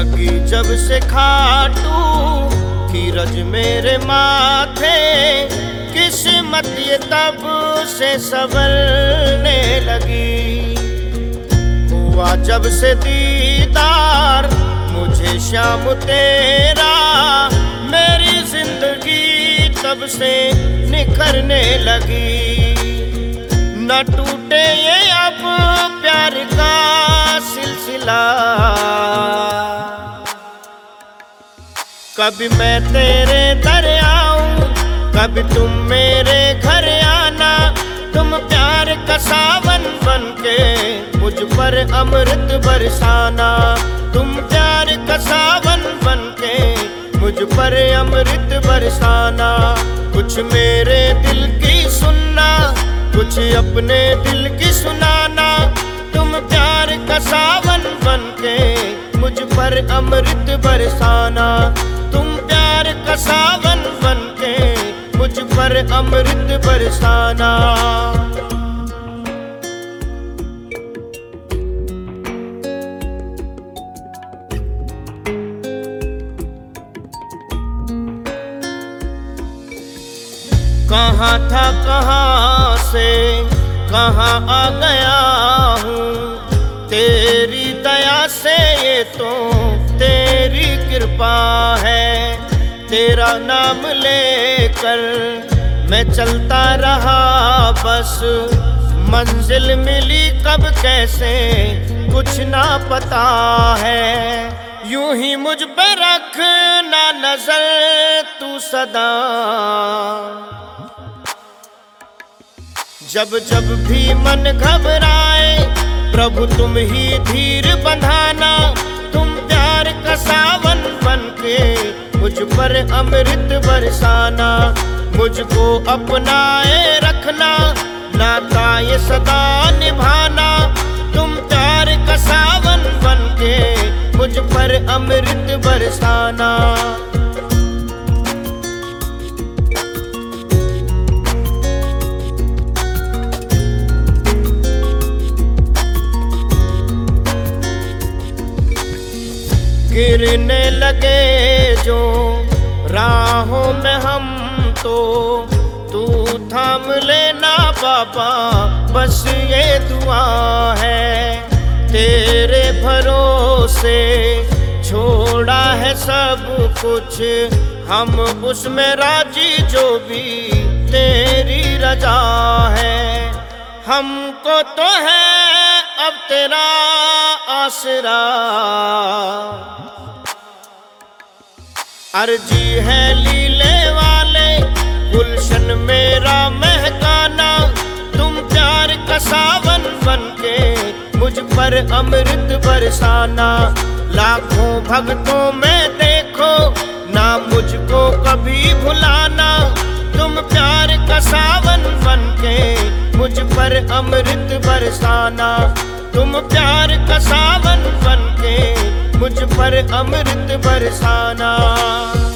लगी जब से खाटू धीरज मेरे माथे, किस्मत ये तब से संवरने लगी। हुआ जब से दीदार मुझे श्याम तेरा, मेरी जिंदगी तब से निखरने लगी। न टूटे ये अब प्यार का सिलसिला, कभी मैं तेरे दर आऊं, कभी तुम मेरे घर आना। तुम प्यार का सावन बन के मुझ पर अमृत बरसाना। तुम प्यार का सावन बन के मुझ पर अमृत बरसाना। कुछ मेरे दिल की सुनना, कुछ अपने दिल की सुनाना। तुम प्यार का सावन बन के मुझ पर अमृत बरसाना। तुम प्यार का सावन बन के मुझ पर अमृत बरसाना। कहाँ था कहाँ से कहाँ आ गया हूँ, तेरी दया से ये तो तेरी कृपा है। तेरा नाम लेकर मैं चलता रहा बस, मंजिल मिली कब कैसे कुछ ना पता है। यूं ही मुझ पे रखना नजर तू सदा, जब जब भी मन घबराए प्रभु तुम ही धीर बंधाना। तुम प्यार का सावन बन के मुझ पर अमृत बरसाना। मुझको अपनाए रखना, नाता ये सदा निभाना। तुम प्यार का सावन बन के मुझ पर अमृत बरसाना। गिरने लगे जो राहों में हम तो तू थाम लेना बाबा, बस ये दुआ है। तेरे भरोसे छोड़ा है सब कुछ, हम उसमें राजी जो भी तेरी रजा है। हमको तो है अब तेरा आसरा, अर्जी है लीले वाले गुलशन मेरा महकाना। तुम प्यार का सावन बन के मुझ पर अमृत बरसाना। लाखों भक्तों में देखो ना मुझको कभी भुलाना। तुम प्यार का सावन बन के मुझ पर अमृत बरसाना। तुम प्यार का सावन बन के मुझ पर अमृत बरसाना।